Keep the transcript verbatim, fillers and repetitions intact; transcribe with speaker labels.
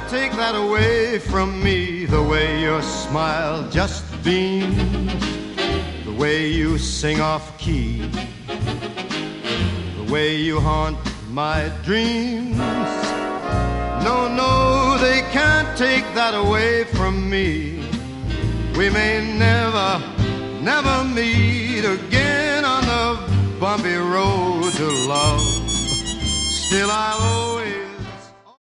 Speaker 1: take that away from me. The way your smile just beams, the way you sing off key, the way you haunt my dreams. No, no, they can't take that away from me. We may never, never meet again on the bumpy road to love. Still I'll always